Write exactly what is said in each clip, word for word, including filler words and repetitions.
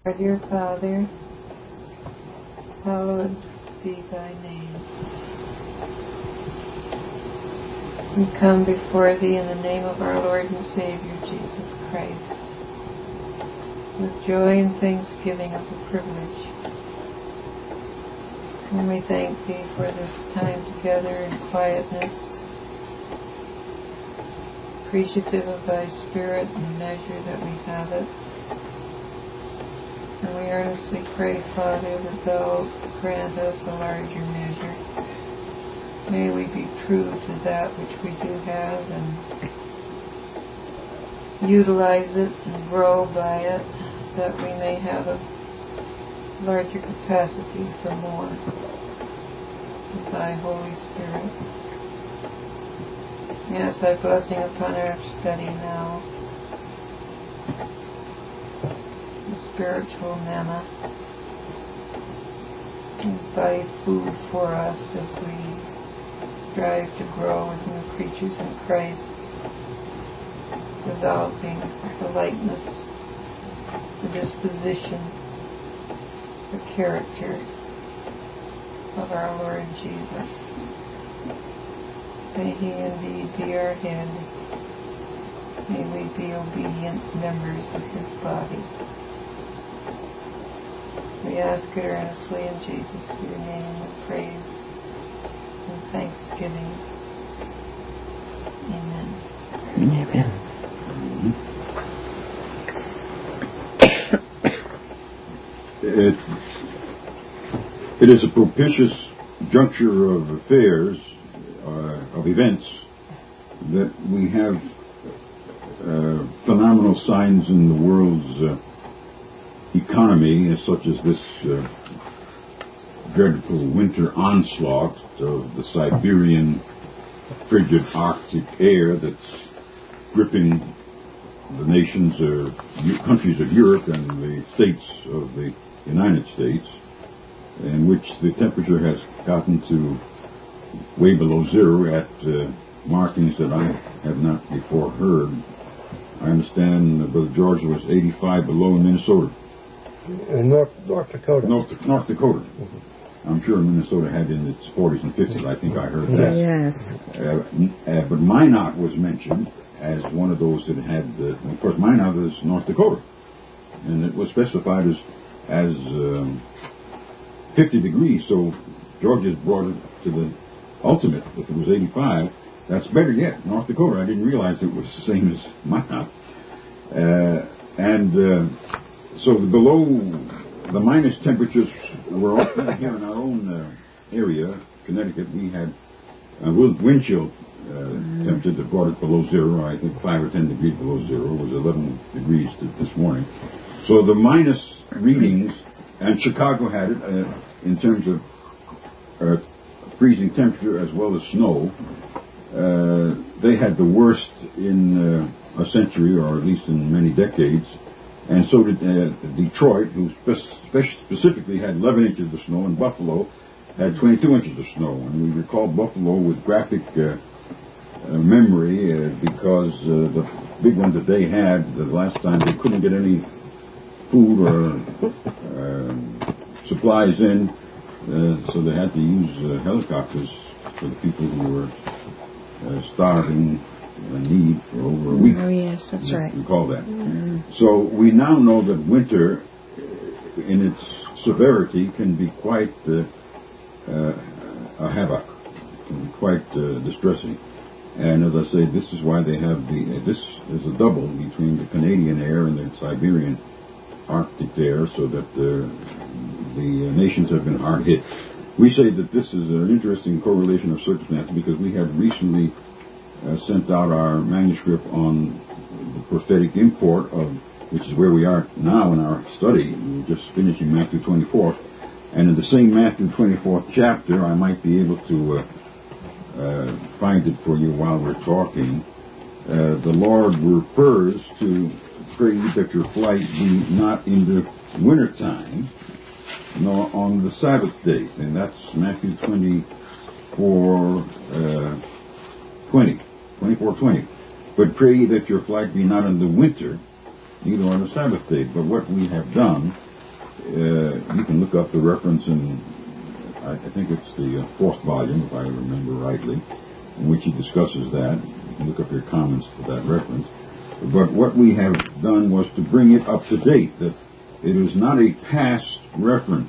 Our dear Father, hallowed be thy name. We come before thee in the name of our Lord and Savior, Jesus Christ, with joy and thanksgiving of the privilege. And we thank thee for this time together in quietness, appreciative of thy Spirit and the measure that we have it. And we earnestly pray, Father, that thou grant us a larger measure. May we be true to that which we do have and utilize it and grow by it, that we may have a larger capacity for more of thy Holy Spirit. We ask thy blessing upon our study now. Spiritual manna, and by food for us as we strive to grow as new creatures in Christ, developing the likeness, the disposition, the character of our Lord Jesus. May he indeed be our head. May we be obedient members of his body. We ask it earnestly in Jesus' dear name with praise and thanksgiving. Amen. Amen. It, it is a propitious juncture of affairs, uh, of events, that we have uh, phenomenal signs in the world's uh, economy, such as this uh, dreadful winter onslaught of the Siberian frigid Arctic air that's gripping the nations or countries of Europe and the states of the United States, in which the temperature has gotten to way below zero at uh, markings that I have not before heard. I understand uh, Brother George was eighty-five below in Minnesota. In North, North Dakota. North, North Dakota. Mm-hmm. I'm sure Minnesota had in its forties and fifties. I think I heard that. Yes. Uh, uh, but Minot was mentioned as one of those that had, uh, of course, Minot is North Dakota. And it was specified as, as um, fifty degrees. So George has brought it to the ultimate. If it was eighty-five, that's better yet. North Dakota. I didn't realize it was the same as Minot. Uh, and... Uh, So the below, the minus temperatures were all here in our own uh, area, Connecticut. We had a wind chill uh, mm. temperature that brought it below zero. I think five or ten degrees below zero. It was eleven degrees this morning. So the minus readings, and Chicago had it uh, in terms of uh, freezing temperature as well as snow. Uh, they had the worst in uh, a century, or at least in many decades. And so did uh, Detroit, who spe- specifically had eleven inches of snow, and Buffalo had twenty-two inches of snow. And we recall Buffalo with graphic uh, uh, memory uh, because uh, the big one that they had the last time, they couldn't get any food or uh, supplies in, uh, so they had to use uh, helicopters for the people who were uh, starving. A need for over a week. Oh, yes, that's we, right. We call that. Mm. So we now know that winter, in its severity, can be quite uh, uh, a havoc, can be quite uh, distressing. And as I say, this is why they have the, uh, this is a double between the Canadian air and the Siberian Arctic air, so that the, the nations have been hard hit. We say that this is an interesting correlation of circumstances because we had recently Uh, sent out our manuscript on the prophetic import of, which is where we are now in our study. We're just finishing Matthew twenty-four. And in the same Matthew twenty-fourth chapter, I might be able to uh, uh, find it for you while we're talking. Uh, the Lord refers to pray that your flight be not in the wintertime, nor on the Sabbath day. And that's Matthew twenty-four, uh, twenty. twenty-four twenty. But pray that your flight be not in the winter, neither on the Sabbath day. But what we have done uh, you can look up the reference in, I, I think it's the uh, fourth volume, if I remember rightly, in which he discusses that. You can look up your comments to that reference. But what we have done was to bring it up to date, that it is not a past reference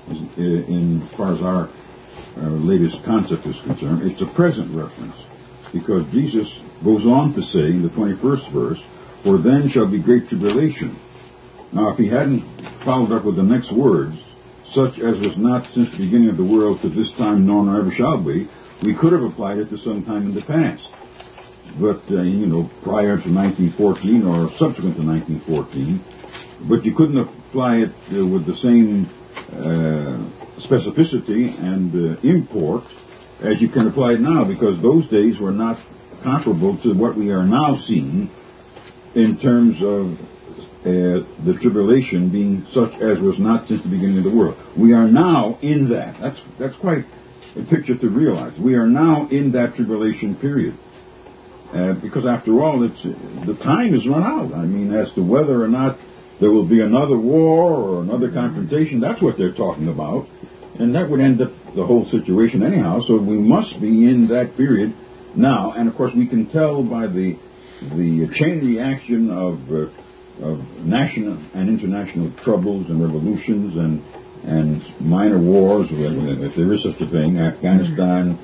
in as far as our, our latest concept is concerned. It's a present reference, because Jesus goes on to say in the twenty-first verse, "For then shall be great tribulation." Now, if he hadn't followed up with the next words, "such as was not since the beginning of the world to this time, nor ever shall be," we could have applied it to some time in the past. But, uh, you know, prior to nineteen fourteen or subsequent to nineteen fourteen, but you couldn't apply it uh, with the same uh, specificity and uh, import as you can apply it now, because those days were not comparable to what we are now seeing in terms of uh, the tribulation being such as was not since the beginning of the world. We are now in that. That's that's quite a picture to realize. We are now in that tribulation period. Uh, because after all, it's the time is run out. I mean, as to whether or not there will be another war or another confrontation, that's what they're talking about. And that would end up the whole situation anyhow. So we must be in that period now. And of course, we can tell by the the chain reaction of uh, of national and international troubles and revolutions and and minor wars, if there is such a thing, Afghanistan,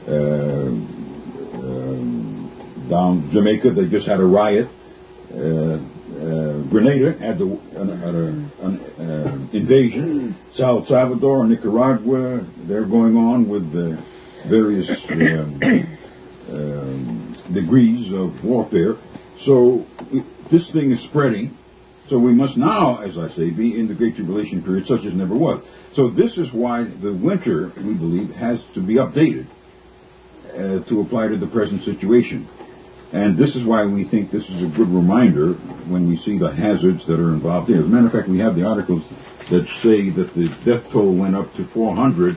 uh, um, down Jamaica, they just had a riot. Uh, uh, Grenada had the, an, an, an uh, invasion. South Salvador, Nicaragua, they're going on with the various um, um, degrees of warfare. So this thing is spreading. So we must now, as I say, be in the Great Tribulation period, such as never was. So this is why the winter, we believe, has to be updated uh, to apply to the present situation. And this is why we think this is a good reminder when we see the hazards that are involved here. As a matter of fact, we have the articles that say that the death toll went up to four hundred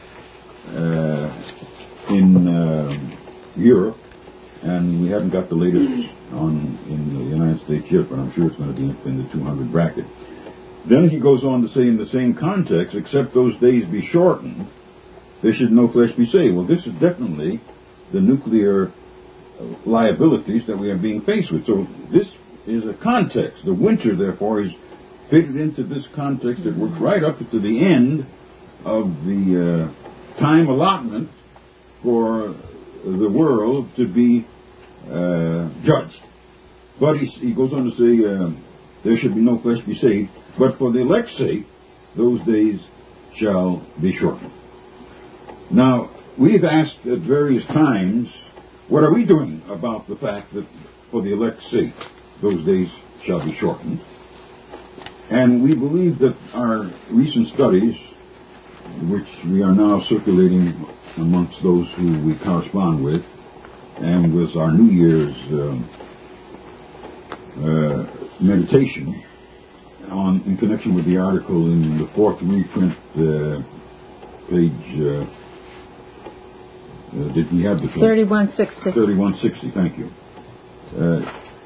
uh, in uh, Europe, and we haven't got the latest on in the United States yet, but I'm sure it's going to be in the two hundred bracket. Then he goes on to say in the same context, "Except those days be shortened, there should no flesh be saved." Well, this is definitely the nuclear liabilities that we are being faced with. So this is a context. The winter, therefore, is fitted into this context that works right up to the end of the uh, time allotment for the world to be uh, judged. But he, he goes on to say, uh, there should be no flesh be saved, but for the elect's sake, those days shall be shortened. Now, we've asked at various times, what are we doing about the fact that for the elect's sake, those days shall be shortened? And we believe that our recent studies, which we are now circulating amongst those who we correspond with, and with our New Year's um, uh, meditation on in connection with the article in the fourth reprint, uh, page... Uh, Uh, did we have the thirty-one sixty? thirty-one sixty, thank you. Uh,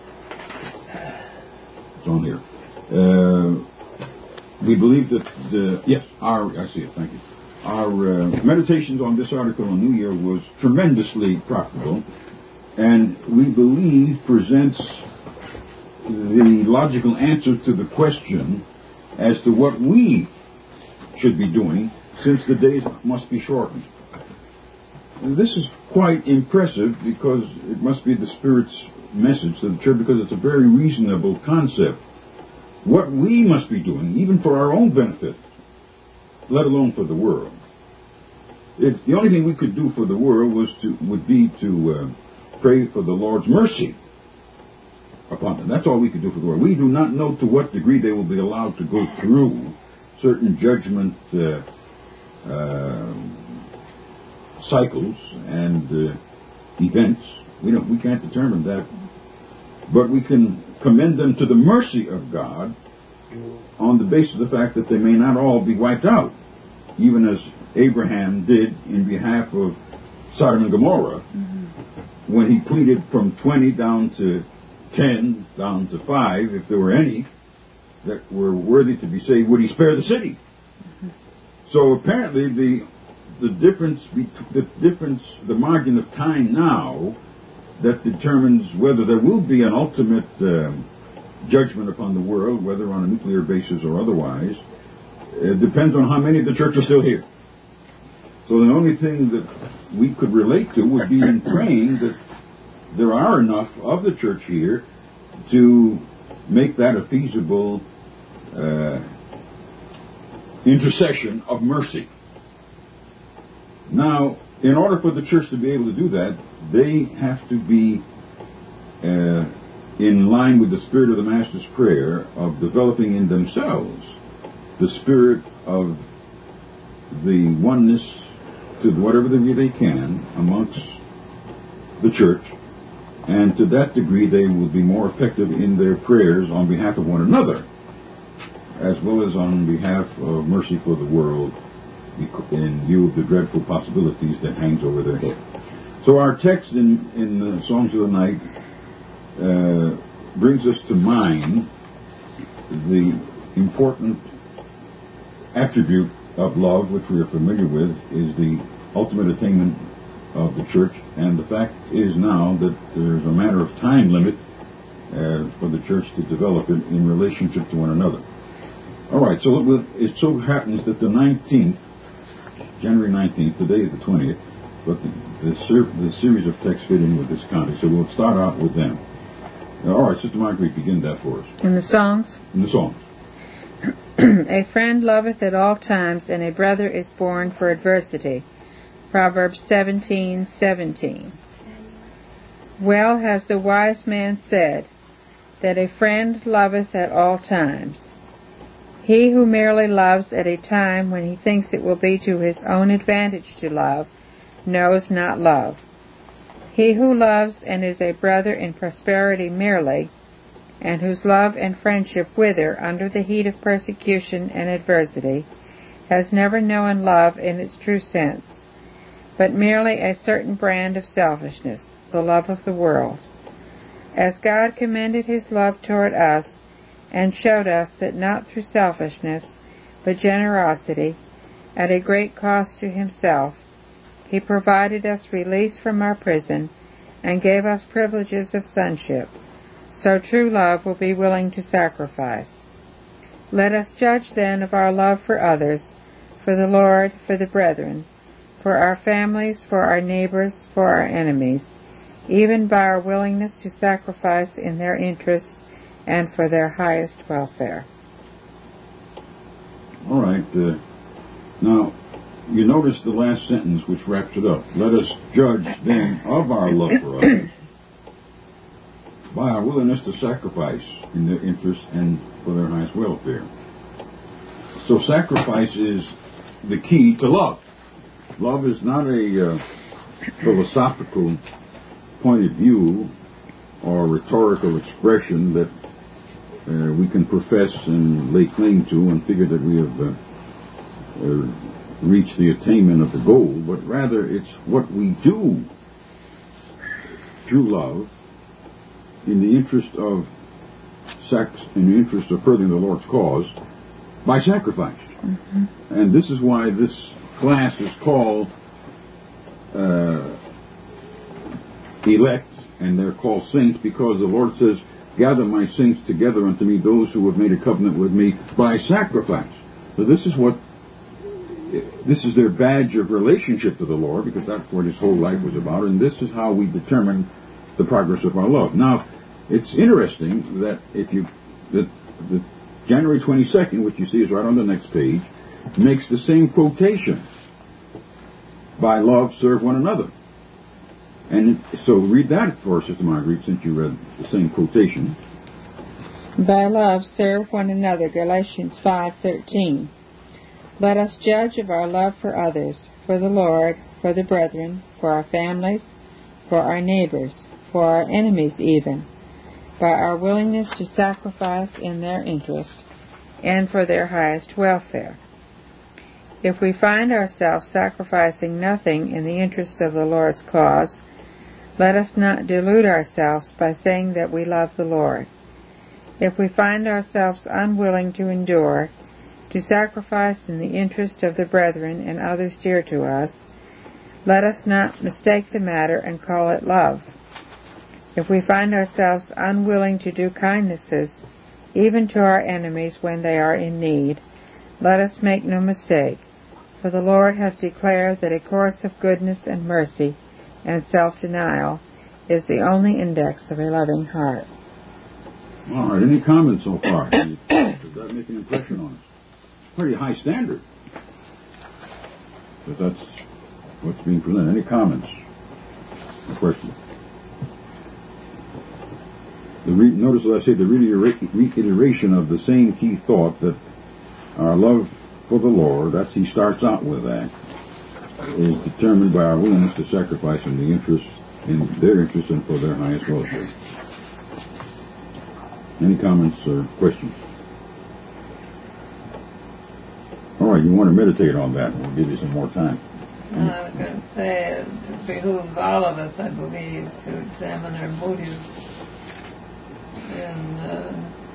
it's on here. Uh, we believe that the, yes, our, I see it, thank you. Our uh, meditations on this article on New Year was tremendously profitable, and we believe presents the logical answer to the question as to what we should be doing since the days must be shortened. This is quite impressive because it must be the Spirit's message to the church, because it's a very reasonable concept. What we must be doing, even for our own benefit, let alone for the world. It, the only thing we could do for the world was to would be to uh, pray for the Lord's mercy upon them. That's all we could do for the world. We do not know to what degree they will be allowed to go through certain judgment uh, uh, cycles and uh, events. We don't. We can't determine that, but we can commend them to the mercy of God on the basis of the fact that they may not all be wiped out, even as Abraham did in behalf of Sodom and Gomorrah, mm-hmm. when he pleaded from twenty down to ten, down to five, if there were any, that were worthy to be saved, would he spare the city? Mm-hmm. So apparently the the difference, the difference, the margin of time now that determines whether there will be an ultimate uh, judgment upon the world, whether on a nuclear basis or otherwise, it depends on how many of the church are still here. So the only thing that we could relate to would be in praying that there are enough of the church here to make that a feasible uh, intercession of mercy. Now, in order for the church to be able to do that, they have to be uh, in line with the spirit of the Master's prayer of developing in themselves the spirit of the oneness to whatever degree they can amongst the church, and to that degree they will be more effective in their prayers on behalf of one another, as well as on behalf of mercy for the world, in view of the dreadful possibilities that hangs over their head. So our text in, in the Songs of the Night uh, brings us to mind the important attribute of love, which we are familiar with, is the ultimate attainment of the church, and the fact is now that there's a matter of time limit uh, for the church to develop it in relationship to one another. All right, so it, it so happens that the nineteenth, January nineteenth, today is the twentieth, but the, the, ser- the series of texts fit in with this context, so we'll start out with them. Uh, all right, Sister Marguerite, begin that for us. In the songs? In the songs. A friend loveth at all times, and a brother is born for adversity. Proverbs seventeen seventeen. Well has the wise man said, that a friend loveth at all times. He who merely loves at a time when he thinks it will be to his own advantage to love, knows not love. He who loves and is a brother in prosperity merely, and whose love and friendship wither under the heat of persecution and adversity, has never known love in its true sense, but merely a certain brand of selfishness, the love of the world. As God commended his love toward us, and showed us that not through selfishness, but generosity, at a great cost to himself, he provided us release from our prison, and gave us privileges of sonship, so true love will be willing to sacrifice. Let us judge then of our love for others, for the Lord, for the brethren, for our families, for our neighbors, for our enemies, even by our willingness to sacrifice in their interests and for their highest welfare. All right. Uh, now, you notice the last sentence which wraps it up. Let us judge then of our love for others by our willingness to sacrifice in their interest and for their highest welfare. So sacrifice is the key to love. Love is not a uh, philosophical point of view or rhetorical expression that uh, we can profess and lay claim to and figure that we have uh, uh, reached the attainment of the goal, but rather it's what we do through love in the interest of sex, in the interest of furthering the Lord's cause, by sacrifice. Mm-hmm. And this is why this class is called uh, elect, and they're called saints, because the Lord says, gather my saints together unto me, those who have made a covenant with me by sacrifice. So this is what, this is their badge of relationship to the Lord, because that's what his whole life was about, and this is how we determine the progress of our love. Now, it's interesting that if you, that the January twenty-second, which you see is right on the next page, makes the same quotation. By love, serve one another. And so read that for us, Sister Marguerite, since you read the same quotation. By love, serve one another, Galatians five thirteen. Let us judge of our love for others, for the Lord, for the brethren, for our families, for our neighbors, for our enemies even, by our willingness to sacrifice in their interest and for their highest welfare. If we find ourselves sacrificing nothing in the interest of the Lord's cause, let us not delude ourselves by saying that we love the Lord. If we find ourselves unwilling to endure, to sacrifice in the interest of the brethren and others dear to us, let us not mistake the matter and call it love. If we find ourselves unwilling to do kindnesses, even to our enemies when they are in need, let us make no mistake, for the Lord hath declared that a course of goodness and mercy and self-denial is the only index of a loving heart. All right, any comments so far? Does that make an impression on us? Pretty high standard. But that's what's being presented. Any comments or questions? The re- notice that I say the reitera- reiteration of the same key thought, that our love for the Lord, that's he starts out with that, is determined by our willingness to sacrifice in the interest, in their interest and for their highest welfare. Any comments or questions? All right, you want to meditate on that. We'll give you some more time. Well, I was going to say, it behooves all of us, I believe, to examine our motives. And uh,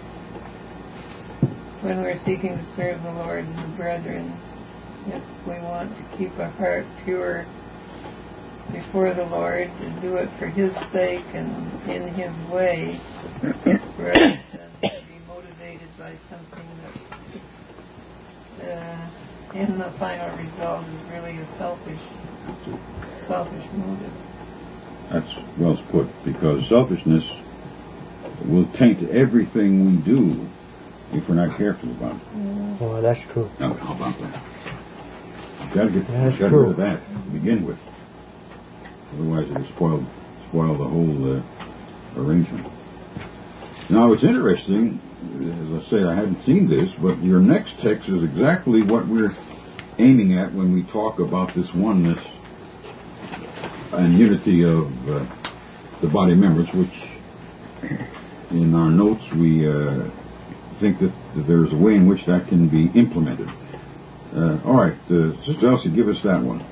when we're seeking to serve the Lord and the brethren, if we want to keep our heart pure before the Lord and do it for His sake and in His way, rather than to be motivated by something that uh, in the final result is really a selfish, selfish motive. That's well put, because selfishness will taint everything we do if we're not careful about it. Mm. Oh, that's true. Now, how about that? You've got to get, that's got true. rid of that to begin with. Otherwise it will spoil, spoil the whole uh, arrangement. Now, it's interesting, as I say, I hadn't seen this, but your next text is exactly what we're aiming at when we talk about this oneness and unity of uh, the body members, which in our notes we uh, think that, that there's a way in which that can be implemented. Uh, all right, uh, Sister Elsie, give us that one.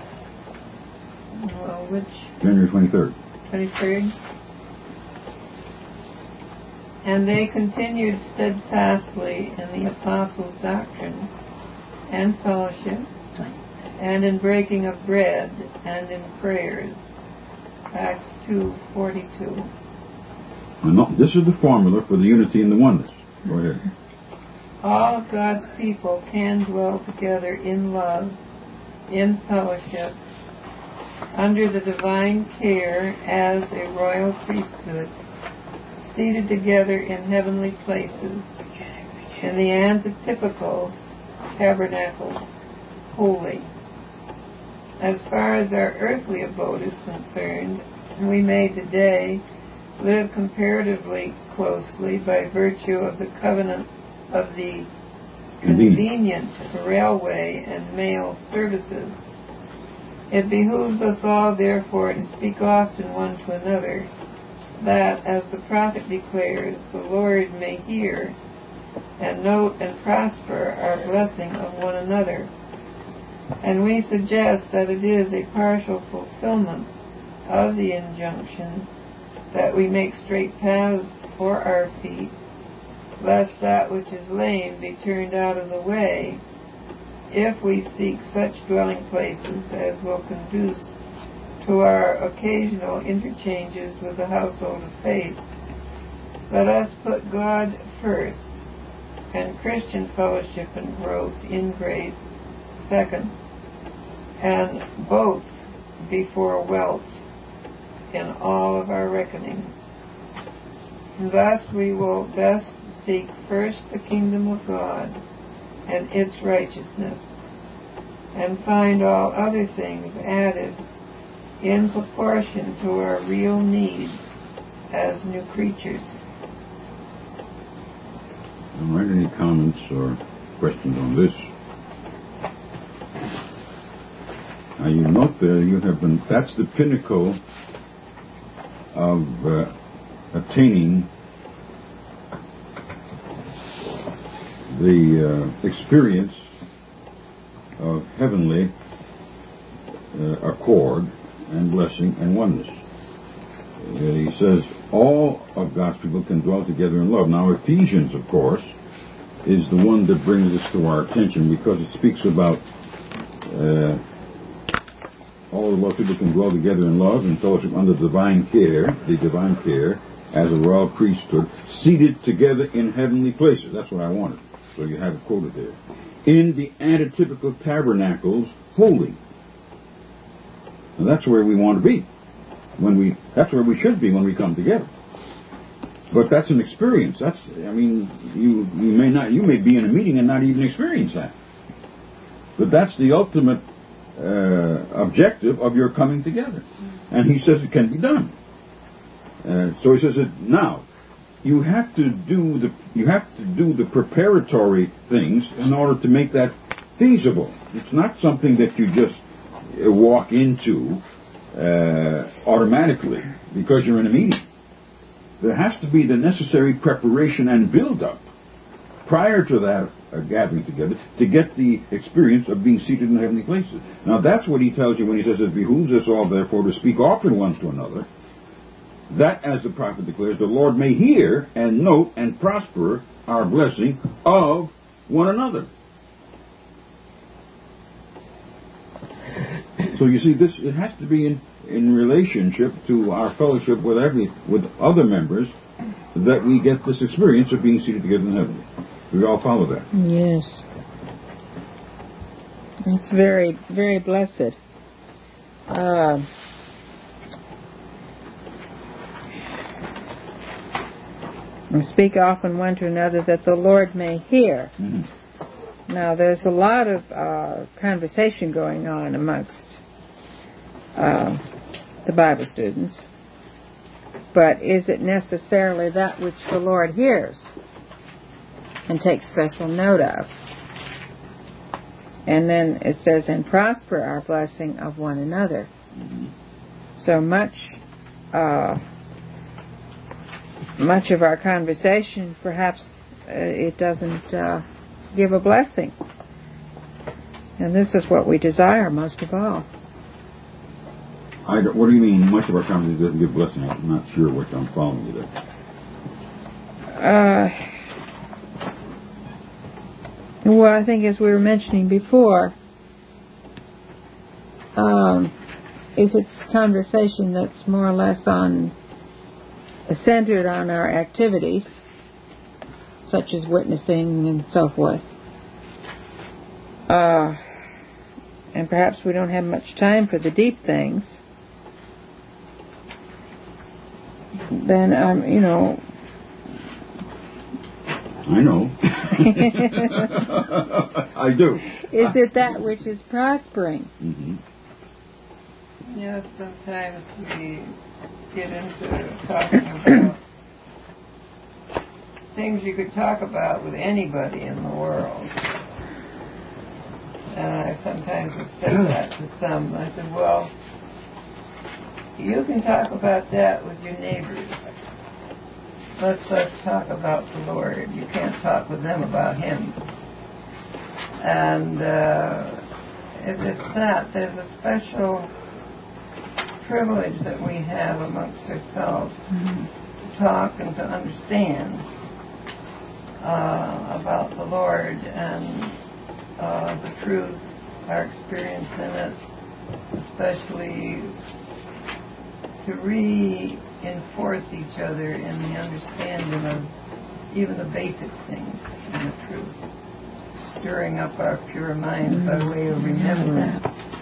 Well, which? January twenty-third. twenty-third. And they continued steadfastly in the apostles' doctrine and fellowship, and in breaking of bread, and in prayers. Acts two forty-two. And this is the formula for the unity and the oneness. Go ahead. All of God's people can dwell together in love, in fellowship, under the divine care as a royal priesthood, seated together in heavenly places, in the antitypical tabernacles, holy. As far as our earthly abode is concerned, we may today live comparatively closely by virtue of the covenant of the convenient railway and mail services. It behooves us all, therefore, to speak often one to another, that, as the prophet declares, the Lord may hear and note and prosper our blessing of one another. And we suggest that it is a partial fulfillment of the injunction that we make straight paths for our feet, lest that which is lame be turned out of the way, if we seek such dwelling places as will conduce to our occasional interchanges with the household of faith. Let us put God first, and Christian fellowship and growth in grace second, and both before wealth in all of our reckonings. And thus we will best seek first the kingdom of God and its righteousness, and find all other things added in proportion to our real needs as new creatures. All right, any comments or questions on this? Now you note there you have been, that's the pinnacle of uh, attaining the uh, experience of heavenly uh, accord and blessing and oneness. Uh, he says, all of God's people can dwell together in love. Now, Ephesians, of course, is the one that brings this to our attention because it speaks about uh, all of God's people can dwell together in love and fellowship under divine care, the divine care, as a royal priesthood, seated together in heavenly places. That's what I wanted. So you have it quoted there. In the antitypical tabernacles, holy. And that's where we want to be. When we, that's where we should be when we come together. But that's an experience. That's, I mean, you you may not, you may be in a meeting and not even experience that. But that's the ultimate uh, objective of your coming together. And he says it can be done. Uh, so he says that now you have to do the you have to do the preparatory things in order to make that feasible. It's not something that you just walk into uh, automatically because you're in a meeting. There has to be the necessary preparation and build-up prior to that uh, gathering together to get the experience of being seated in heavenly places. Now that's what he tells you when he says, it behooves us all therefore to speak often one to another, that, as the prophet declares, the Lord may hear and note and prosper our blessing of one another. So you see, this it has to be in, in relationship to our fellowship with every with other members that we get this experience of being seated together in heaven. Do we all follow that? Yes. It's very, very blessed. Uh, and speak often one to another that the Lord may hear. Mm-hmm. Now, there's a lot of uh, conversation going on amongst uh, the Bible students, but is it necessarily that which the Lord hears and takes special note of? And then it says, and prosper our blessing of one another. Mm-hmm. So much, uh, much of our conversation, perhaps uh, it doesn't uh, give a blessing. And this is what we desire most of all. I don't, what do you mean, much of our conversation doesn't give blessing? I'm not sure what I'm following you there. Uh, well, I think as we were mentioning before, um, if it's conversation that's more or less on centered on our activities, such as witnessing and so forth, uh, and perhaps we don't have much time for the deep things, then, um, you know... I know. I do. Is it that which is prospering? Mm-hmm. Yes, sometimes we get into talking about things you could talk about with anybody in the world. And I sometimes have said that to some. I said, well, you can talk about that with your neighbors. Let's, let's talk about the Lord. You can't talk with them about Him. And uh, if it's that, there's a special privilege that we have amongst ourselves mm-hmm. to talk and to understand uh, about the Lord and uh, the truth, our experience in it, especially to reinforce each other in the understanding of even the basic things and the truth, stirring up our pure minds mm-hmm. by way of remembrance.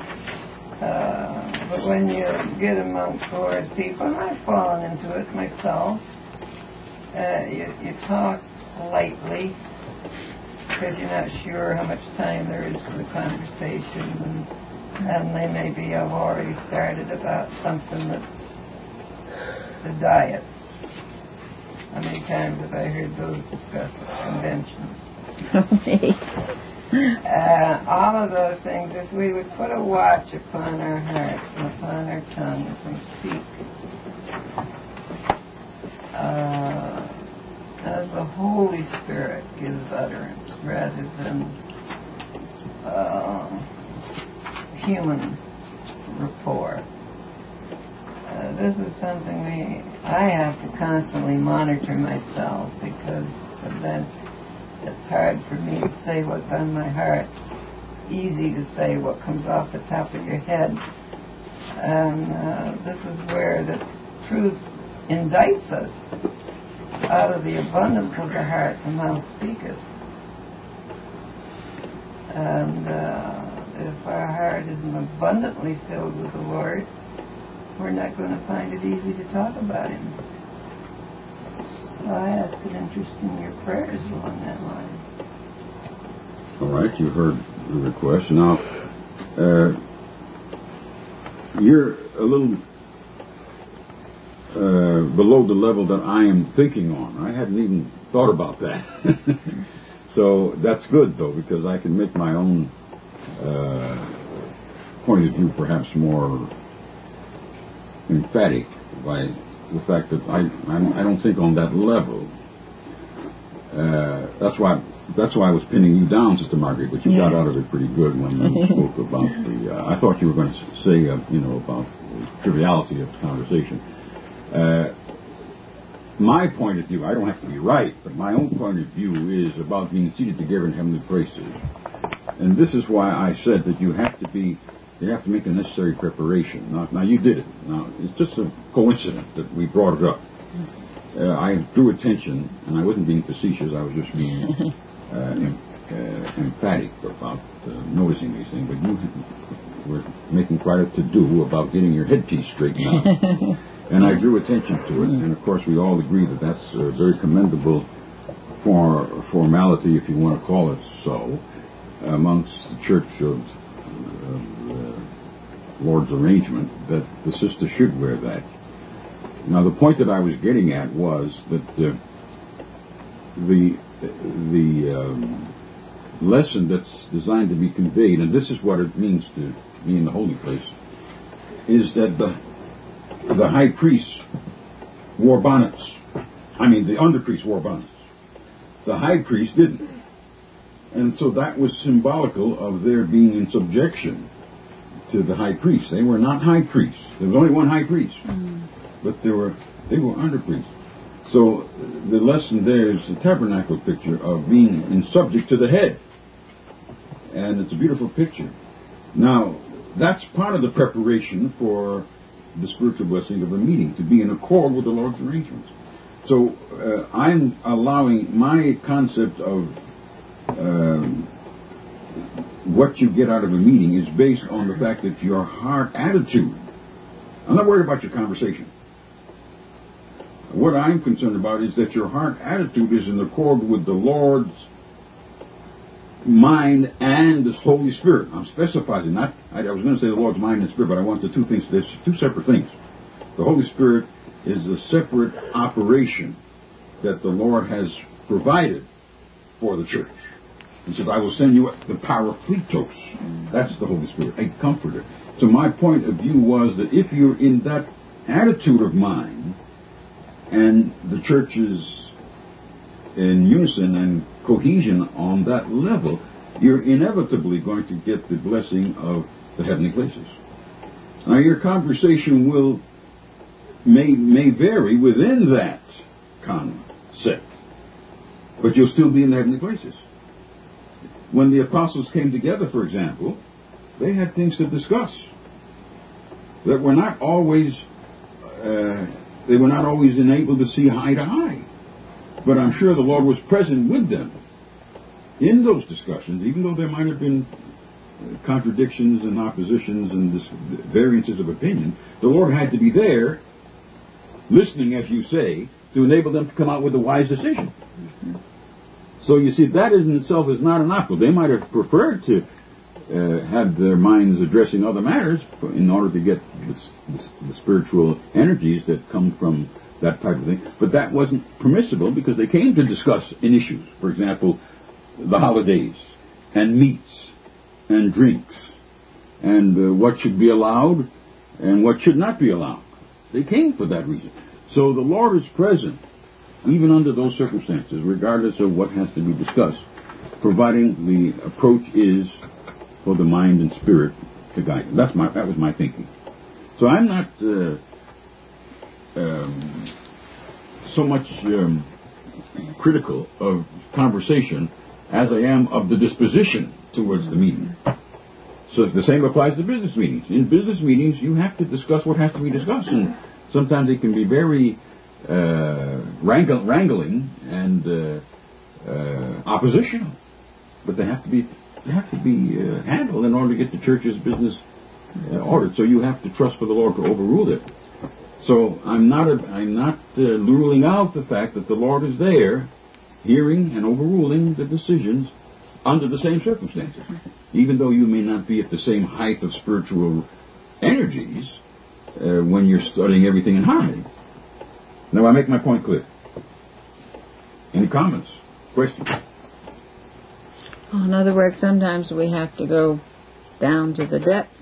Uh, but when you get amongst the Lord's people, and I've fallen into it myself, uh, you, you talk lightly because you're not sure how much time there is for the conversation, and, and they maybe have already started about something that's the diets. How many times have I heard those discussed at conventions? uh, all of those things, if we would put a watch upon our hearts and upon our tongues and speak uh, as the Holy Spirit gives utterance rather than uh, human rapport. Uh, this is something we, I have to constantly monitor myself, because sometimes it's hard for me to say what's on my heart. Easy to say what comes off the top of your head. And uh, this is where the truth indicts us. Out of the abundance of the heart, the mouth speaketh. And uh, if our heart isn't abundantly filled with the Lord, we're not going to find it easy to talk about Him. So I ask an interest in your prayers along that line. All right, you heard the request. Now, uh, you're a little uh, below the level that I am thinking on. I hadn't even thought about that. So that's good, though, because I can make my own uh, point of view perhaps more emphatic by the fact that I I'm, I don't think on that level. Uh, that's why that's why I was pinning you down, Sister Margaret, but you yes. got out of it pretty good when you spoke about the. Uh, I thought you were going to say, uh, you know, about the triviality of the conversation. Uh, my point of view, I don't have to be right, but my own point of view is about being seated together in heavenly places, and this is why I said that you have to be. You have to make the necessary preparation. Now, now you did it. Now, it's just a coincidence that we brought it up. Uh, I drew attention, and I wasn't being facetious. I was just being uh, em- uh, emphatic about uh, noticing these things. But you were making quite a to-do about getting your headpiece straightened out. And I drew attention to it. And, of course, we all agree that that's a very commendable for formality, if you want to call it so, amongst the Church of Uh, Lord's arrangement, that the sister should wear that. Now, the point that I was getting at was that uh, the the um, lesson that's designed to be conveyed, and this is what it means to be in the holy place, is that the the high priest wore bonnets. I mean, the under priest wore bonnets. The high priest didn't. And so that was symbolical of their being in subjection to the high priest. They were not high priests. There was only one high priest. Mm. But there were they were under priests. So the lesson there is a tabernacle picture of being in subject to the head. And it's a beautiful picture. Now, that's part of the preparation for the spiritual blessing of the meeting, to be in accord with the Lord's arrangements. So uh, I'm allowing my concept of Um, what you get out of a meeting is based on the fact that your heart attitude. I'm not worried about your conversation. What I'm concerned about is that your heart attitude is in accord with the Lord's mind and the Holy Spirit. I'm specifying, not, I, I was going to say the Lord's mind and spirit, but I want the two things, there's two separate things. The Holy Spirit is a separate operation that the Lord has provided for the church. He said, I will send you the Parakletos. That's the Holy Spirit, a comforter. So my point of view was that if you're in that attitude of mind, and the church is in unison and cohesion on that level, you're inevitably going to get the blessing of the heavenly places. Now your conversation will may may vary within that concept, but you'll still be in the heavenly places. When the apostles came together, for example, they had things to discuss that were not always, uh, they were not always enabled to see eye to eye. But I'm sure the Lord was present with them in those discussions, even though there might have been contradictions and oppositions and dis- variances of opinion. The Lord had to be there, listening, as you say, to enable them to come out with a wise decision. Mm-hmm. So you see, that in itself is not an obstacle. They might have preferred to uh, have their minds addressing other matters in order to get this, this, the spiritual energies that come from that type of thing. But that wasn't permissible because they came to discuss an issue. For example, the holidays and meats and drinks and uh, what should be allowed and what should not be allowed. They came for that reason. So the Lord is present even under those circumstances, regardless of what has to be discussed, providing the approach is for the mind and spirit to guide them. That's my, that was my thinking. So I'm not uh, um, so much um, critical of conversation as I am of the disposition towards the meeting. So the same applies to business meetings. In business meetings, you have to discuss what has to be discussed, and sometimes it can be very uh, wrangle, wrangling and uh, uh, oppositional, but they have to be they have to be uh, handled in order to get the church's business uh, ordered. So you have to trust for the Lord to overrule it. So I'm not a, I'm not uh, ruling out the fact that the Lord is there, hearing and overruling the decisions under the same circumstances, even though you may not be at the same height of spiritual energies uh, when you're studying everything in harmony. Now I make my point clear. Any comments? Questions? Well, in other words, sometimes we have to go down to the depths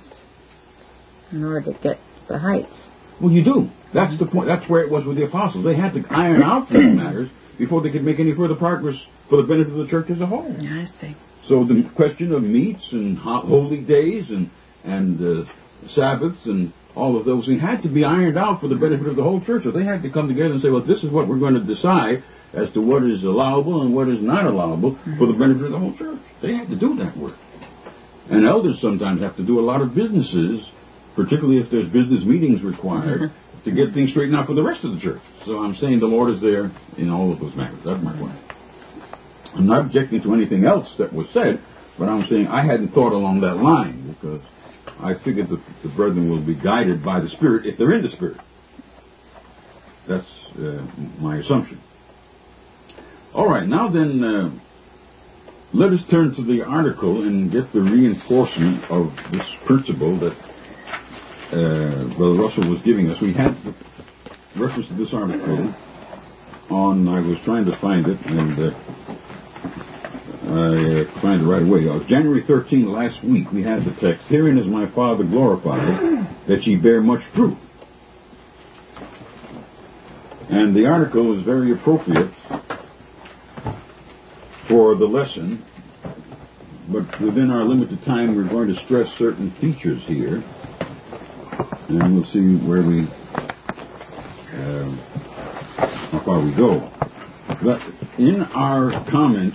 in order to get the heights. Well, you do. That's the point. That's where it was with the apostles. They had to iron out these matters before they could make any further progress for the benefit of the church as a whole. I see. So the question of meats and holy days and and uh, Sabbaths and all of those things had to be ironed out for the benefit of the whole church. So they had to come together and say, well, this is what we're going to decide as to what is allowable and what is not allowable mm-hmm. for the benefit of the whole church. They had to do that work. And elders sometimes have to do a lot of businesses, particularly if there's business meetings required, mm-hmm. to get things straightened out for the rest of the church. So I'm saying the Lord is there in all of those matters. That's my point. I'm not objecting to anything else that was said, but I'm saying I hadn't thought along that line because I figured that the brethren will be guided by the Spirit if they're in the Spirit. That's uh, my assumption. All right, now then, uh, let us turn to the article and get the reinforcement of this principle that uh, Brother Russell was giving us. We had reference to this article on, I was trying to find it, and uh, I uh, find it right away. Uh, January thirteenth, last week, we had the text, "Herein is my Father glorified, that ye bear much fruit." And the article is very appropriate for the lesson, but within our limited time, we're going to stress certain features here, and we'll see where we, uh, how far we go. But in our comments,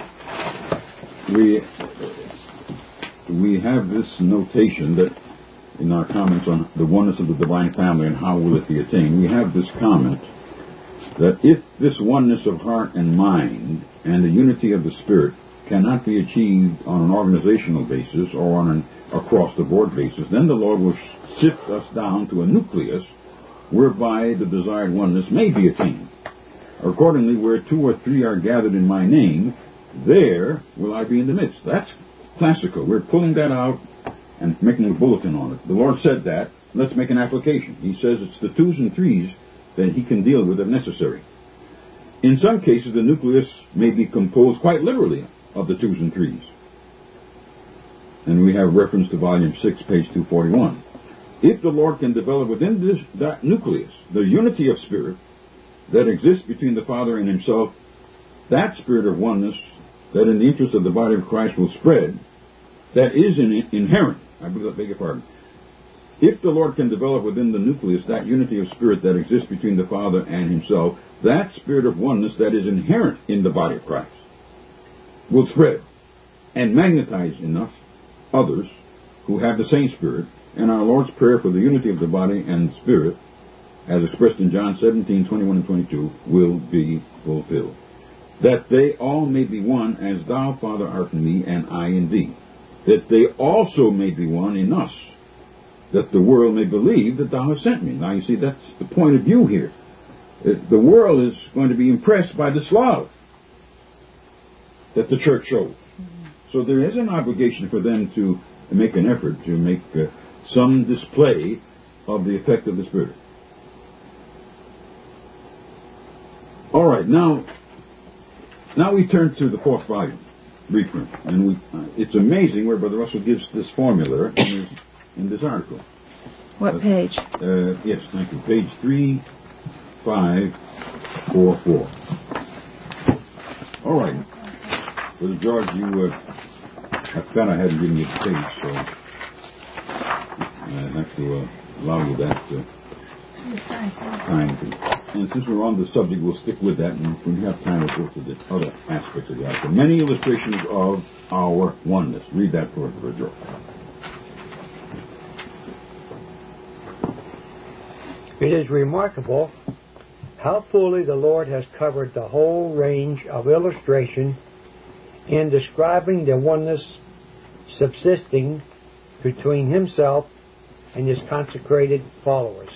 we we have this notation that in our comments on the oneness of the divine family and how will it be attained, we have this comment that if this oneness of heart and mind and the unity of the Spirit cannot be achieved on an organizational basis or on an across-the-board basis, then the Lord will sift us down to a nucleus whereby the desired oneness may be attained. Accordingly, where two or three are gathered in my name, there will I be in the midst. That's classical. We're pulling that out and making a bulletin on it. The Lord said that. Let's make an application. He says it's the twos and threes that He can deal with if necessary. In some cases, the nucleus may be composed quite literally of the twos and threes. And we have reference to volume six, page two forty-one. If the Lord can develop within this that nucleus the unity of spirit that exists between the Father and Himself, that spirit of oneness that in the interest of the body of Christ will spread, that is in, inherent. I beg your pardon. If the Lord can develop within the nucleus that unity of spirit that exists between the Father and Himself, that spirit of oneness that is inherent in the body of Christ will spread and magnetize enough others who have the same spirit, and our Lord's prayer for the unity of the body and spirit, as expressed in John seventeen, twenty-one and twenty-two, will be fulfilled. That they all may be one, as thou, Father, art in me, and I in thee. That they also may be one in us, that the world may believe that thou hast sent me. Now you see, that's the point of view here. The world is going to be impressed by this love that the church shows. So there is an obligation for them to make an effort to make uh, some display of the effect of the Spirit. All right, now, now we turn to the fourth volume, reprint, and we, uh, it's amazing where Brother Russell gives this formula in, his, in this article. What uh, page? Uh, yes, thank you. Page three, five, four, four. All right, Brother George, you. Uh, I forgot I hadn't given you the page, so I have to uh, allow you that. Uh, Trying to. And since we're on the subject, we'll stick with that, and when we have time, we'll go to the other aspects of the gospel. Many illustrations of our oneness. Read that for us, Joe. It is remarkable how fully the Lord has covered the whole range of illustration in describing the oneness subsisting between himself and his consecrated followers.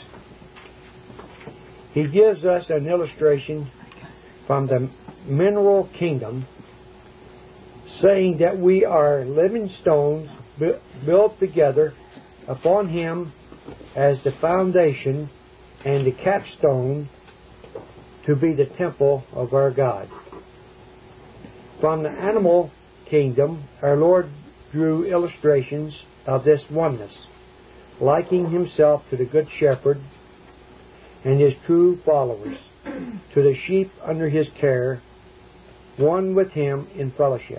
He gives us an illustration from the mineral kingdom, saying that we are living stones bu- built together upon him as the foundation and the capstone to be the temple of our God. From the animal kingdom, our Lord drew illustrations of this oneness, likening himself to the good shepherd and his true followers, to the sheep under his care, one with him in fellowship.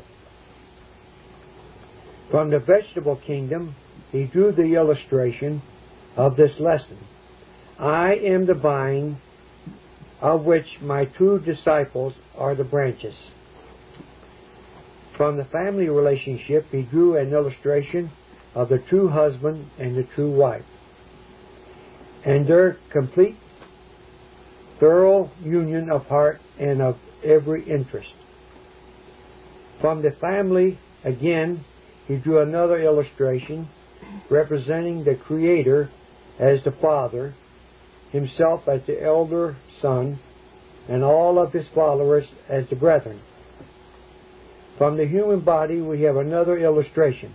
From the vegetable kingdom, he drew the illustration of this lesson. I am the vine, of which my true disciples are the branches. From the family relationship, he drew an illustration of the true husband and the true wife, and their complete, thorough union of heart and of every interest. From the family, again, he drew another illustration representing the Creator as the Father, himself as the elder Son, and all of his followers as the brethren. From the human body we have another illustration.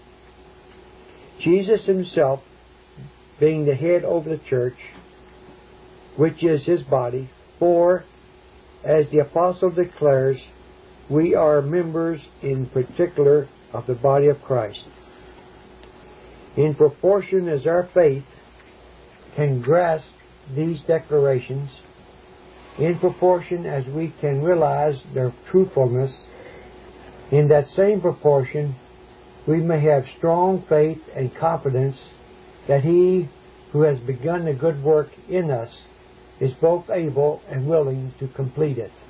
Jesus himself being the head over the church, which is his body, for, as the apostle declares, we are members in particular of the body of Christ. In proportion as our faith can grasp these declarations, in proportion as we can realize their truthfulness, in that same proportion we may have strong faith and confidence that he who has begun a good work in us is both able and willing to complete it.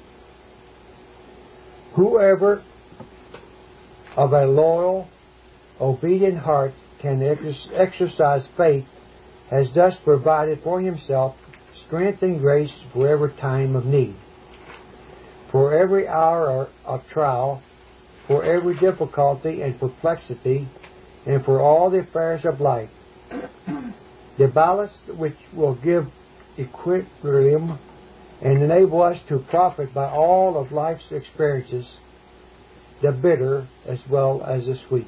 Whoever of a loyal, obedient heart can ex- exercise faith has thus provided for himself strength and grace for every time of need, for every hour of trial, for every difficulty and perplexity, and for all the affairs of life. The ballast which will give equilibrium and enable us to profit by all of life's experiences, the bitter as well as the sweet.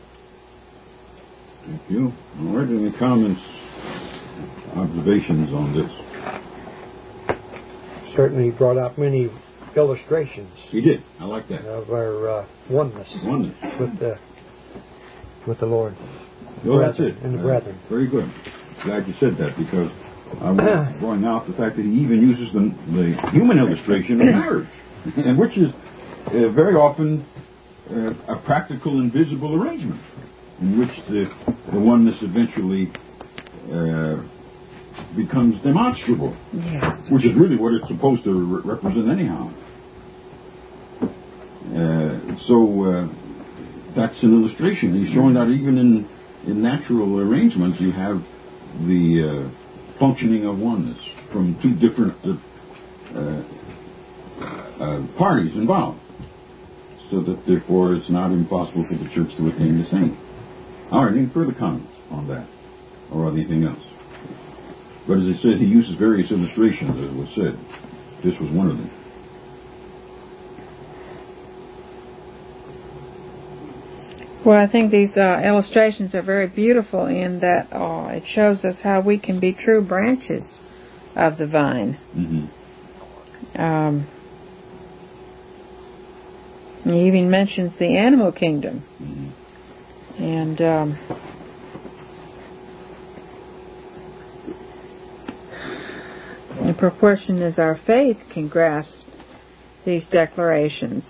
Thank you. All right, any comments, observations on this? Certainly brought out many illustrations. He did. I like that. Of our uh, oneness, Oneness. with the with the Lord. Oh, that's it. And the Uh, brethren. Very good. Glad you said that, because I was drawing out the fact that he even uses the, the human illustration of marriage, and which is uh, very often uh, a practical and visible arrangement in which the, the oneness eventually uh, becomes demonstrable, Yes. which is really what it's supposed to re- represent anyhow. Uh, so uh, that's an illustration. He's showing that even in, in natural arrangements you have the uh, functioning of oneness from two different uh, uh, parties involved, so that therefore it's not impossible for the church to attain the same. All right, any further comments on that or anything else? But as it says, he uses various illustrations, as was said. This was one of them. Well, I think these uh, illustrations are very beautiful in that uh, it shows us how we can be true branches of the vine. Mm-hmm. Um, he even mentions the animal kingdom. Mm-hmm. And um, in proportion as our faith can grasp these declarations,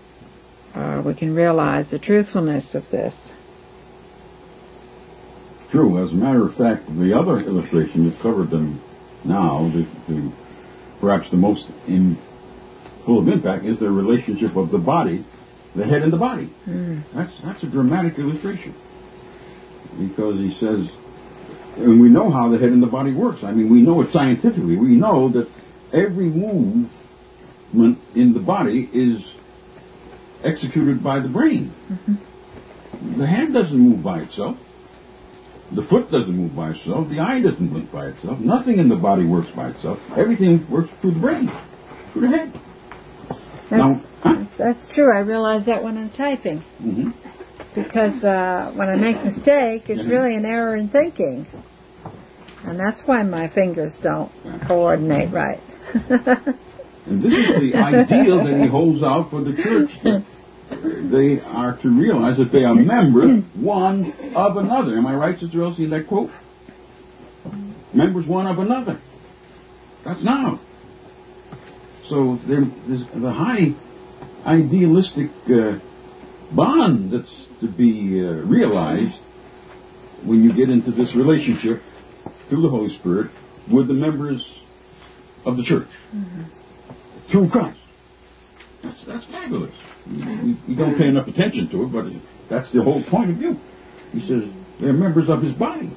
uh, we can realize the truthfulness of this. true. As a matter of fact, the other illustration, you've covered them now, the, the, perhaps the most in, full of impact is the relationship of the body, the head and the body. Mm. That's, that's a dramatic illustration. Because he says, and we know how the head and the body works. I mean, we know it scientifically. We know that every movement in the body is executed by the brain. Mm-hmm. The hand doesn't move by itself. The foot doesn't move by itself. The eye doesn't move by itself. Nothing in the body works by itself. Everything works through the brain, through the head. That's, now, huh? that's true. I realize that when I'm typing. Mm-hmm. Because uh, when I make a mistake, it's really an error in thinking. And that's why my fingers don't coordinate right. And this is the ideal that he holds out for the church. They are to realize that they are members one of another. Am I right, Sister Elsie, in that quote? Members one of another. That's now. So there's the high idealistic uh, bond that's to be uh, realized when you get into this relationship through the Holy Spirit with the members of the church. Mm-hmm. Through Christ. That's, that's fabulous. We, we don't pay enough attention to it, but that's the whole point of view. He says they're members of his body.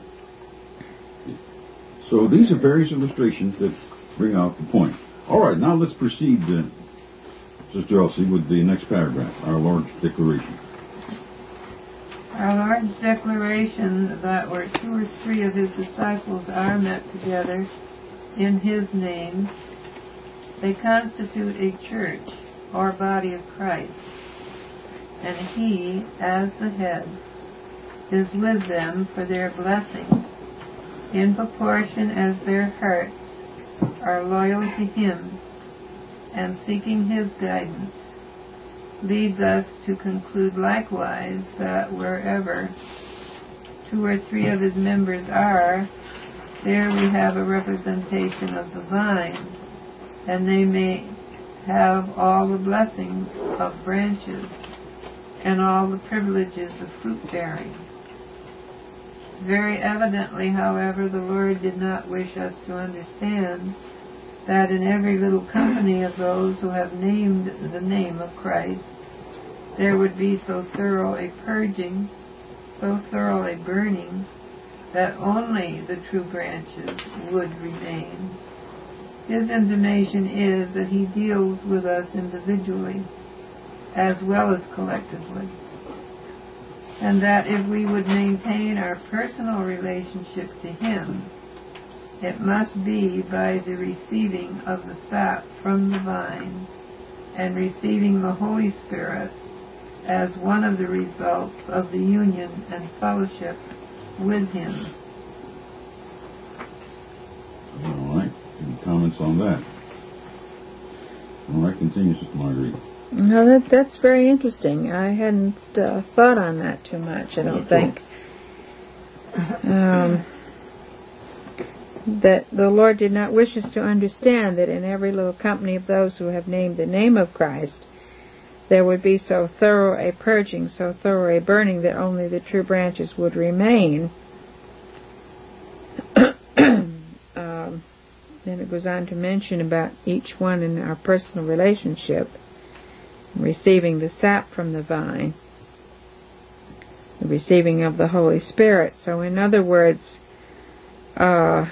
So these are various illustrations that bring out the point. All right, now let's proceed, uh, Sister Elsie, with the next paragraph, our Lord's declaration. Our Lord's declaration that where two or three of his disciples are met together in his name, they constitute a church or body of Christ, and he, as the head, is with them for their blessing, in proportion as their hearts are loyal to him and seeking his guidance, leads us to conclude likewise that wherever two or three of his members are, there we have a representation of the vine, and they may have all the blessings of branches and all the privileges of fruit bearing. Very evidently, however, the Lord did not wish us to understand that in every little company of those who have named the name of Christ, there would be so thorough a purging, so thorough a burning, that only the true branches would remain. His intimation is that he deals with us individually as well as collectively, and that if we would maintain our personal relationship to him, it must be by the receiving of the sap from the vine and receiving the Holy Spirit as one of the results of the union and fellowship with him. All right. Any comments on that? All right, continue, Sister Marguerite. No, that, that's very interesting. I hadn't uh, thought on that too much, I don't think. Um, that the Lord did not wish us to understand that in every little company of those who have named the name of Christ, there would be so thorough a purging, so thorough a burning, that only the true branches would remain. um, then it goes on to mention about each one in our personal relationship, receiving the sap from the vine, the receiving of the Holy Spirit. So in other words, uh,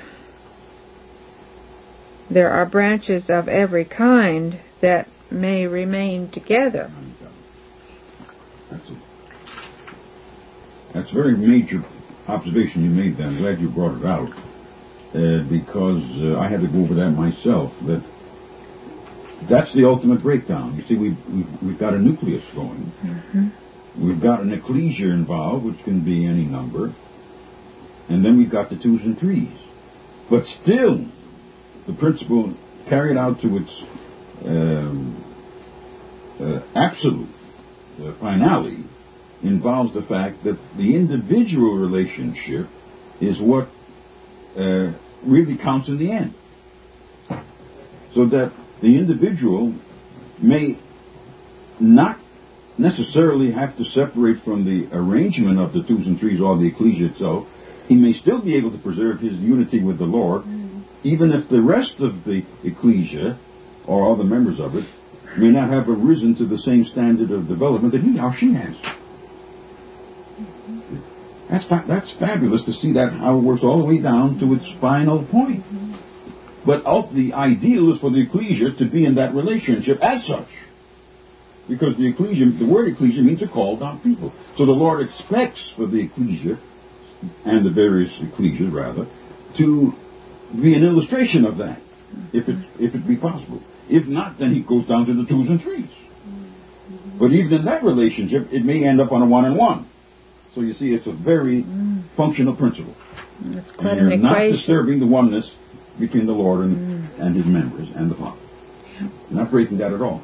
there are branches of every kind that may remain together. That's a, that's a very major observation you made there. I'm glad you brought it out, uh, because uh, I had to go over that myself, that that's the ultimate breakdown. You see, we've, we've, we've got a nucleus going. Mm-hmm. We've got an ecclesia involved, which can be any number. And then we've got the twos and threes. But still, the principle carried out to its um, uh, absolute uh, finality involves the fact that the individual relationship is what uh, really counts in the end. So that the individual may not necessarily have to separate from the arrangement of the twos and threes or the ecclesia itself, he may still be able to preserve his unity with the Lord, mm. even if the rest of the ecclesia, or all the members of it, may not have arisen to the same standard of development that he or she has. Mm-hmm. That's fa- that's fabulous to see that, how it works all the way down to its final point. Mm-hmm. But the ideal is for the ecclesia to be in that relationship as such. Because the ecclesia, the word ecclesia means a called out people. So the Lord expects for the ecclesia, and the various ecclesias rather, to be an illustration of that, if it if it be possible. If not, then he goes down to the twos and threes. Mm-hmm. But even in that relationship, it may end up on a one and one. So you see, it's a very mm. functional principle. It's quite and an you're equation. Not disturbing the oneness between the Lord and, mm. and his members and the Father. Yeah. You're not breaking that at all.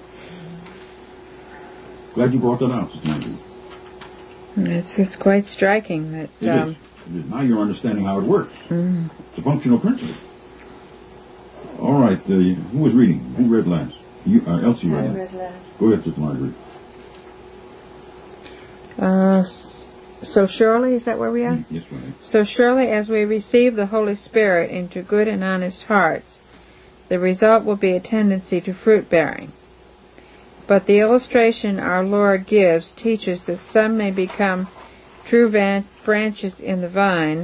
Glad you brought that out, Sister Andrew. It's, it's quite striking that... It, um, is. It is. Now you're understanding how it works. Mm. It's a functional principle. All right. Uh, who was reading? Who read last? You, uh, Elsie read, I last. read last. Go ahead, Sister Margaret. Uh, so surely, is that where we are? Yes, right. So surely as we receive the Holy Spirit into good and honest hearts, the result will be a tendency to fruit-bearing. But the illustration our Lord gives teaches that some may become true van- branches in the vine,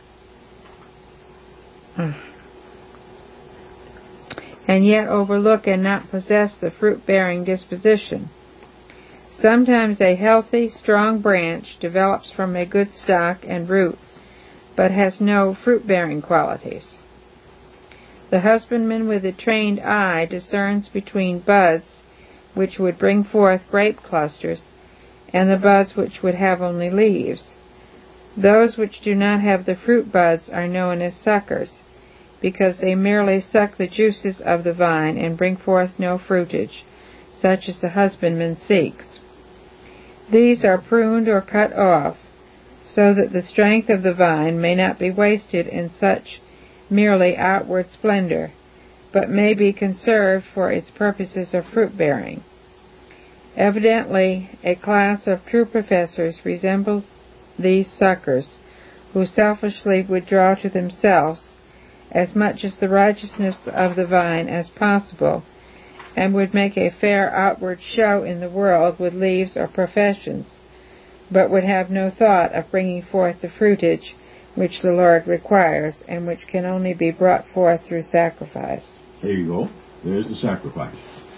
and yet overlook and not possess the fruit-bearing disposition. Sometimes a healthy, strong branch develops from a good stock and root, but has no fruit-bearing qualities. The husbandman with a trained eye discerns between buds which would bring forth grape clusters and the buds which would have only leaves. Those which do not have the fruit buds are known as suckers, because they merely suck the juices of the vine and bring forth no fruitage, such as the husbandman seeks. These are pruned or cut off, so that the strength of the vine may not be wasted in such merely outward splendor, but may be conserved for its purposes of fruit-bearing. Evidently, a class of true professors resembles these suckers, who selfishly would draw to themselves as much as the righteousness of the vine as possible, and would make a fair outward show in the world with leaves or professions, but would have no thought of bringing forth the fruitage which the Lord requires, and which can only be brought forth through sacrifice. There you go. There's the sacrifice.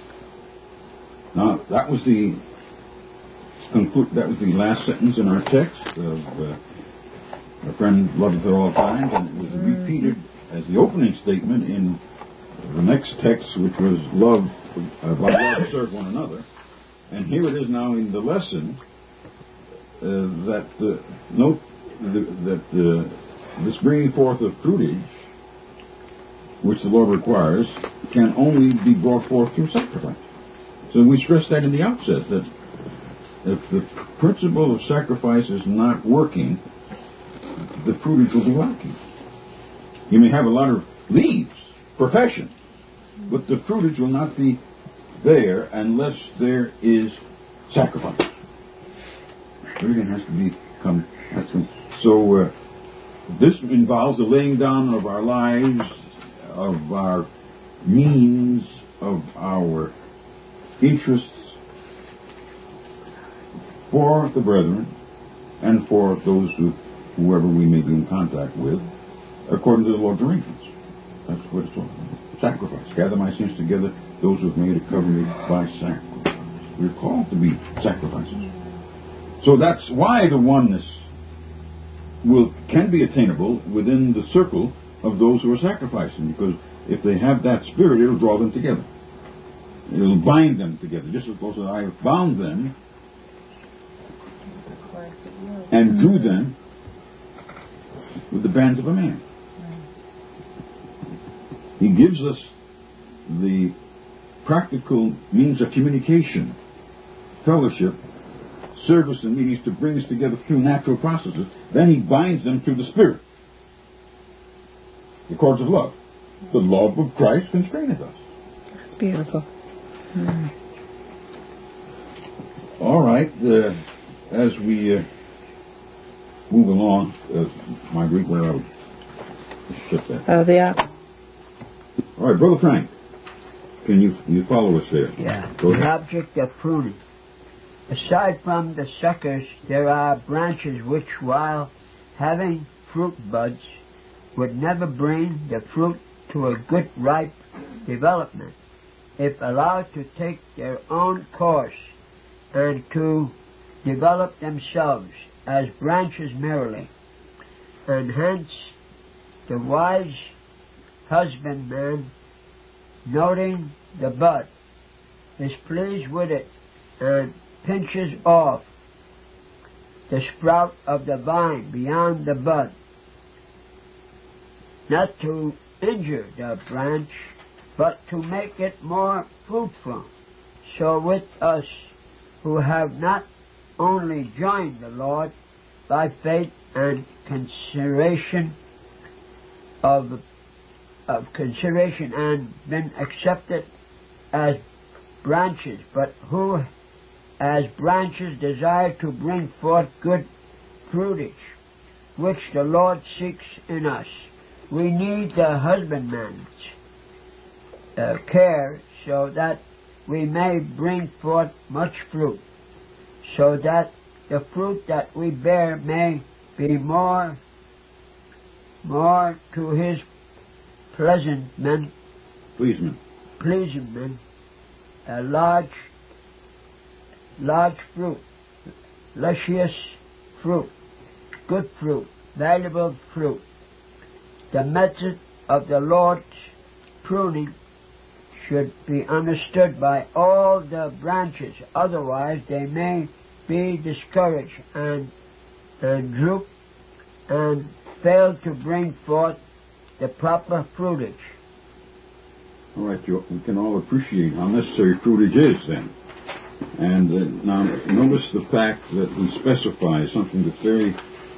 Now, that was the conclu- that was the last sentence in our text of uh, our friend loveth at all times, and it was mm-hmm. repeated as the opening statement in the next text, which was love, uh, by love serve one another. And here it is now in the lesson uh, that uh, note the, that uh, this bringing forth of fruitage, which the Lord requires, can only be brought forth through sacrifice. So we stress that in the outset, that if the principle of sacrifice is not working, the fruitage will be lacking. You may have a lot of leaves, profession, but the fruitage will not be there unless there is sacrifice. Everything has to become. Has to, so uh, this involves the laying down of our lives, of our means, of our interests for the brethren and for those who, whoever we may be in contact with, according to the Lord's arrangements. That's what it's all about. Sacrifice. Gather my sins together, those who have made a covenant by sacrifice. We're called to be sacrifices. So that's why the oneness will can be attainable within the circle of those who are sacrificing, because if they have that spirit, it'll draw them together. It'll bind them together, just as close as I have bound them and drew them with the bands of a man. He gives us the practical means of communication, fellowship, service, and meetings to bring us together through natural processes. Then he binds them through the Spirit, the cords of love. The love of Christ constraineth us. That's beautiful. Mm. All right. Uh, as we uh, move along. Uh, Marguerite, where are we? Shut that. Uh, the uh, All right, Brother Frank, can you you follow us there? Yeah. Go The ahead. object of pruning. Aside from the suckers, there are branches which, while having fruit buds, would never bring the fruit to a good ripe development if allowed to take their own course and to develop themselves as branches merely. And hence the wise husbandman, noting the bud, is pleased with it and pinches off the sprout of the vine beyond the bud, not to injure the branch, but to make it more fruitful. So with us who have not only joined the Lord by faith and consideration of, of consideration and been accepted as branches, but who as branches desire to bring forth good fruitage, which the Lord seeks in us. We need the husbandman's uh, care so that we may bring forth much fruit, so that the fruit that we bear may be more, more to his pleasantment, Pleaseman. pleasantment, a large, large fruit, luscious fruit, good fruit, valuable fruit. The method of the Lord's pruning should be understood by all the branches, otherwise they may be discouraged and, and droop and fail to bring forth the proper fruitage. All right, you, we can all appreciate how necessary fruitage is then. And uh, now notice the fact that he specifies something that's very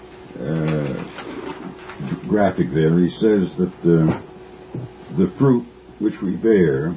uh, graphic there. He says that uh, the fruit which we bear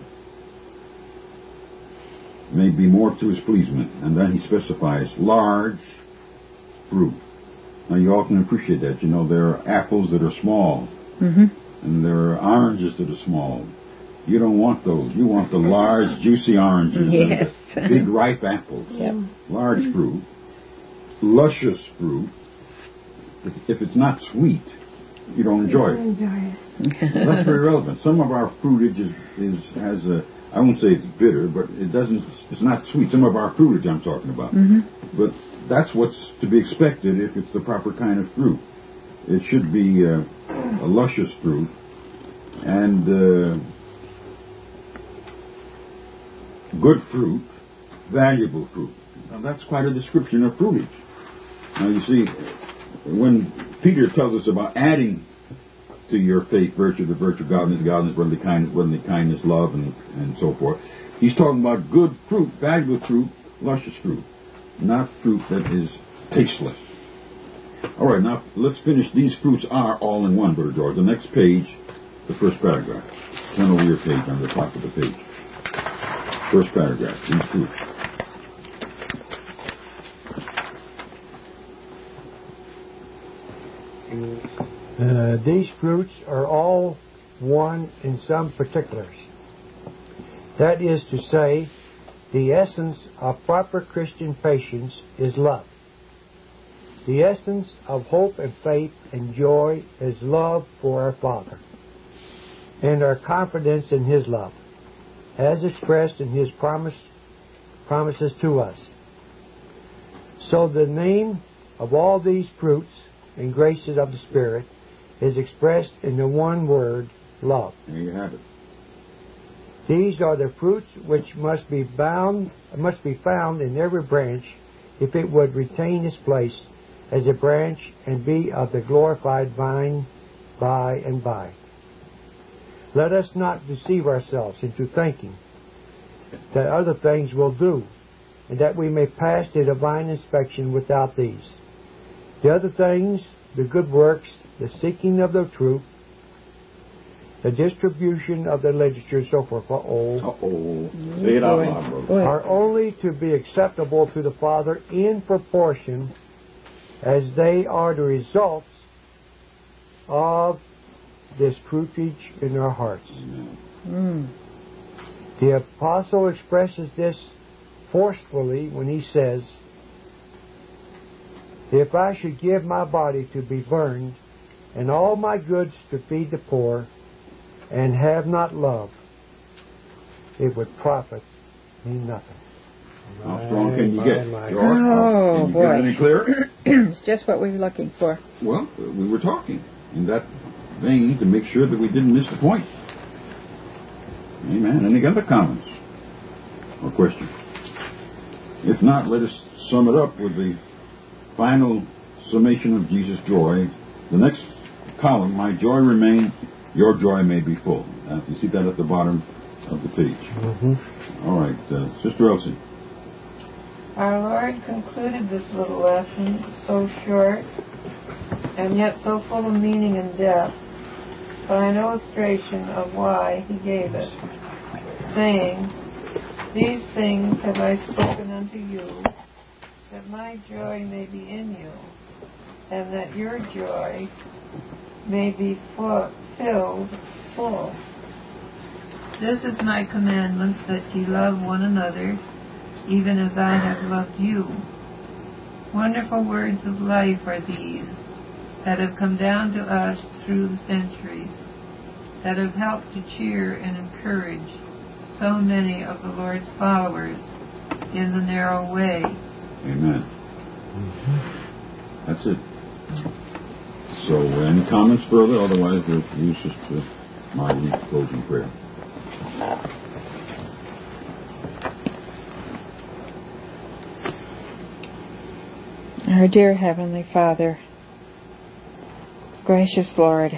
may be more to his pleasement. And then he specifies large fruit. Now you all can appreciate that. You know, there are apples that are small, mm-hmm. and there are oranges that are small. You don't want those. You want the large, juicy oranges, yes. and the big, ripe apples. Yep. Large fruit, luscious fruit. If, if it's not sweet, you don't enjoy it. Enjoy it. That's very relevant. Some of our fruitage is, is has a, I won't say it's bitter, but it doesn't, it's not sweet. Some of our fruitage I'm talking about. Mm-hmm. But that's what's to be expected if it's the proper kind of fruit. It should be uh, a luscious fruit and uh, good fruit, valuable fruit. Now that's quite a description of fruitage. Now you see, when Peter tells us about adding to your faith virtue, the virtue of godliness, godliness, brotherly kindness, brotherly kindness, love, and, and so forth, he's talking about good fruit, valuable fruit, luscious fruit, not fruit that is tasteless. All right, now let's finish. These fruits are all in one, Brother George. The next page, the first paragraph. Turn over your page on the top of the page. First paragraph, these fruits. Uh, these fruits are all one in some particulars. That is to say, the essence of proper Christian patience is love. The essence of hope and faith and joy is love for our Father, and our confidence in His love, as expressed in His promise, promises to us. So the name of all these fruits and graces of the Spirit is expressed in the one word, love. There you have it. These are the fruits which must be bound, must be found in every branch if it would retain its place as a branch and be of the glorified vine by and by. Let us not deceive ourselves into thinking that other things will do, and that we may pass the divine inspection without these. The other things, the good works, the seeking of the truth, the distribution of the literature, so forth, uh-oh, Uh-oh. Say it out loud, brother. are only to be acceptable to the Father in proportion as they are the results of this fruitage in our hearts. Mm. The apostle expresses this forcefully when he says, if I should give my body to be burned, and all my goods to feed the poor, and have not love, it would profit me nothing. How strong can you get? My, my. George? Oh, can you boy. get any clearer? It's just what we were looking for. Well, uh, we were talking in that vein to make sure that we didn't miss the point. Amen. Any other comments or questions? If not, let us sum it up with the final summation of Jesus' joy. The next column, my joy remain, your joy may be full. Now, you see that at the bottom of the page. Mm-hmm. All right, uh, Sister Elsie. Our Lord concluded this little lesson, so short and yet so full of meaning and depth, by an illustration of why he gave it, saying, these things have I spoken unto you, that my joy may be in you, and that your joy may be full, filled full. This is my commandment, that ye love one another, even as I have loved you. Wonderful words of life are these, that have come down to us through the centuries, that have helped to cheer and encourage so many of the Lord's followers in the narrow way. Amen. Mm-hmm. That's it. So, any comments further? Otherwise, we'll use Sister Marley's closing prayer. Our dear Heavenly Father, gracious Lord,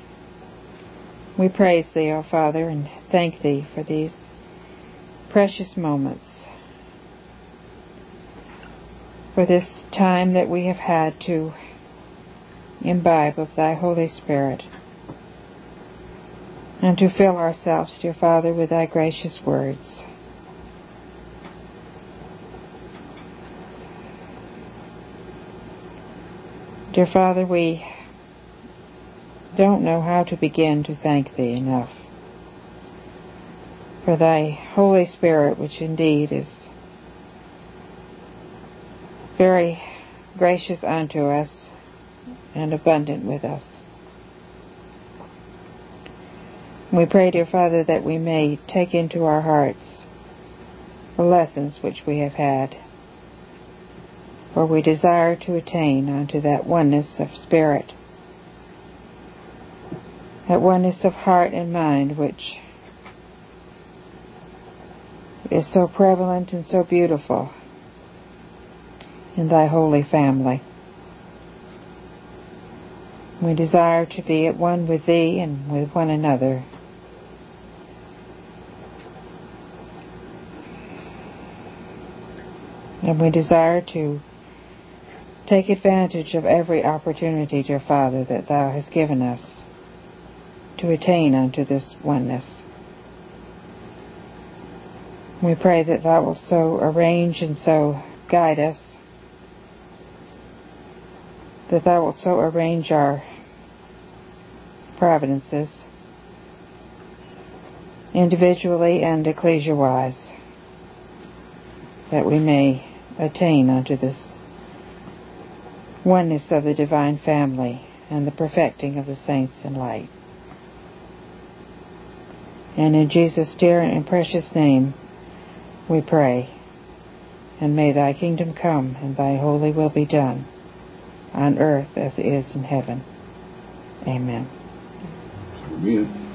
we praise Thee, O Father, and thank Thee for these precious moments, for this time that we have had to imbibe of Thy Holy Spirit, and to fill ourselves, dear Father, with Thy gracious words. Dear Father, we don't know how to begin to thank Thee enough for Thy Holy Spirit, which indeed is very gracious unto us and abundant with us. We pray, dear Father, that we may take into our hearts the lessons which we have had, for we desire to attain unto that oneness of spirit, that oneness of heart and mind which is so prevalent and so beautiful in Thy holy family. We desire to be at one with Thee and with one another. And we desire to take advantage of every opportunity, dear Father, that Thou hast given us to attain unto this oneness. We pray that Thou wilt so arrange and so guide us, that Thou wilt so arrange our providences, individually and ecclesia-wise, that we may attain unto this oneness of the divine family and the perfecting of the saints in light. And in Jesus' dear and precious name we pray, and may Thy kingdom come and Thy holy will be done on earth as it is in heaven. Amen. So be it.